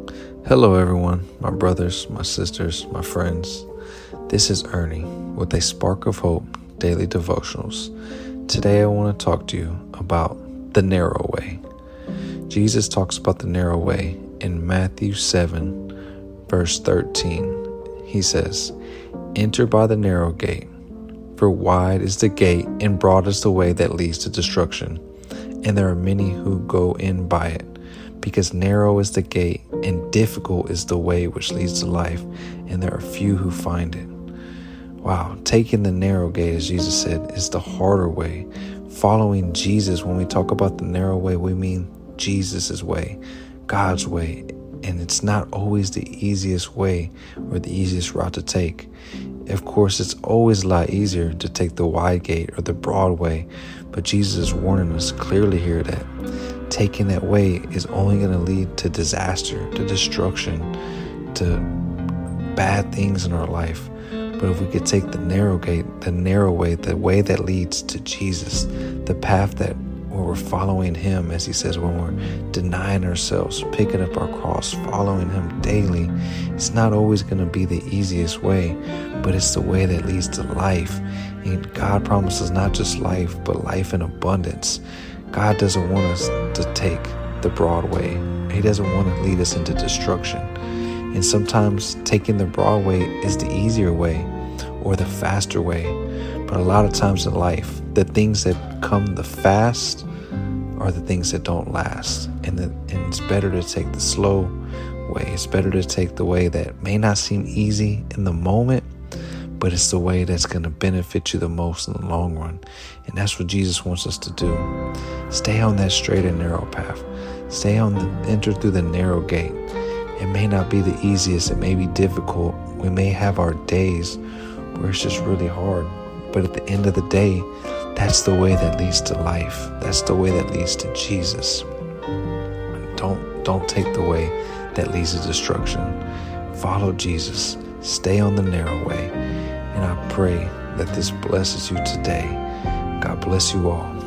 Hello everyone, my brothers, my sisters, my friends. This is Ernie with a Spark of Hope Daily Devotionals. Today I want to talk to you about the narrow way. Jesus talks about the narrow way in Matthew 7, verse 13. He says, "Enter by the narrow gate, for wide is the gate and broad is the way that leads to destruction, and there are many who go in by it. Because narrow is the gate and difficult is the way which leads to life, and there are few who find it." Wow, taking the narrow gate, as Jesus said, is the harder way. Following Jesus, when we talk about the narrow way, we mean Jesus' way, God's way. And it's not always the easiest way or the easiest route to take. Of course, it's always a lot easier to take the wide gate or the broad way, but Jesus is warning us clearly here that taking that way is only going to lead to disaster, to destruction, to bad things in our life. But if we could take the narrow gate, the narrow way, the way that leads to Jesus, the path that where we're following Him, as He says, when we're denying ourselves, picking up our cross, following Him daily, it's not always going to be the easiest way, but it's the way that leads to life. And God promises not just life, but life in abundance. God doesn't want us to take the broad way. He doesn't want to lead us into destruction. And sometimes taking the broad way is the easier way or the faster way. But a lot of times in life, the things that come the fast are the things that don't last. And it's better to take the slow way. It's better to take the way that may not seem easy in the moment, but it's the way that's going to benefit you the most in the long run. And that's what Jesus wants us to do. Stay on that straight and narrow path. Enter through the narrow gate. It may not be the easiest. It may be difficult. We may have our days where it's just really hard. But at the end of the day, that's the way that leads to life. That's the way that leads to Jesus. Don't take the way that leads to destruction. Follow Jesus. Stay on the narrow way. And I pray that this blesses you today. God bless you all.